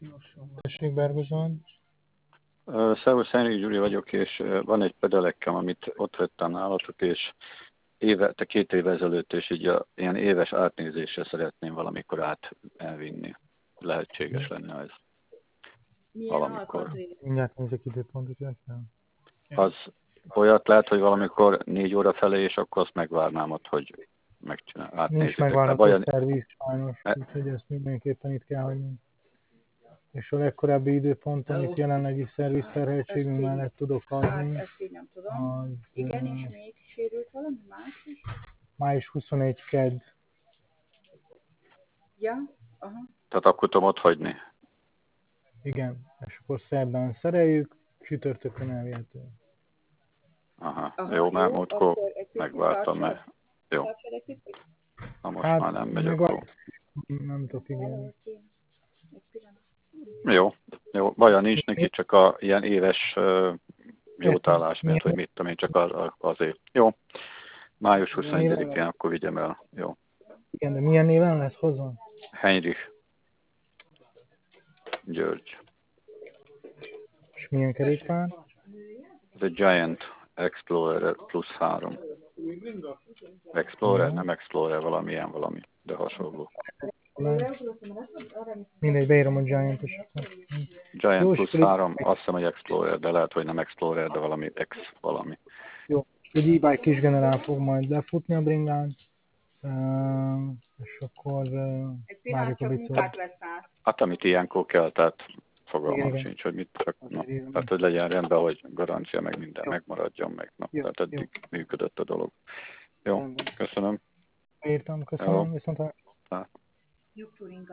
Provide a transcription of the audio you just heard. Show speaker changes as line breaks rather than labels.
Tessék, Bergozon.
Szervusz, Henrik Gyuri vagyok, és van egy pedelekkem, amit ott vettem nálatok, és 2 év ezelőtt, és így ilyen éves átnézésre szeretném valamikor elvinni. Lehetséges lenne ez.
Milyen
Valamikor.
alkatrész?
Mindjárt nézek időpontot, jöttem.
Az olyat lehet, hogy valamikor 4 óra felé, és akkor azt megvárnám ott, hogy
Nincs
átnézzétek.
megvárható szerviz sajnos, úgyhogy ezt mindenképpen itt kell hagyni. És a legkorábbi időpont, amit jelenlegi szervizterheltségünk mellett tudok adni,
Hát ezt így nem tudom.
az
Igen, és még sérült valami más is?
május 21 kedd.
Ja, aha.
Tehát akkor tudom ott hagyni.
Igen, és akkor szerdán szereljük, csütörtökön elvihető.
Aha,
Aha,
jó, mert
jó,
múltkor
akkor egy picit
megvártam, mert jó.
tartsad egy picit.
Na most
Hát,
már nem megy,
meg
akkor.
Nem tudok, igen.
Egy pillanat.
Jó, baja nincs neki, csak ilyen éves jótállás, mert hogy mit tudom én, csak azért. Jó, május 21-én akkor vigyem el. Jó.
Igen, de milyen néven lesz hozzá?
Heinrich György.
És milyen kerékpár?
Ez egy Giant Explorer +3. Explorer, nem Explorer, valami, de hasonló.
Mindegy, beírom a Giant-os.
Giant +3, azt hiszem, hogy Explorer, de lehet, hogy nem Explorer, de valami X valami.
Jó, egy e-bike kis generál fog majd lefutni a bringán, és akkor várjuk a vicót.
Hát amit ilyenkor kell, tehát fogalmam
Igen.
sincs, hogy mit csak, tehát hogy legyen rendben, hogy garancia meg minden megmaradjon meg. Tehát eddig működött a dolog. Jó, köszönöm.
Értem, köszönöm, viszont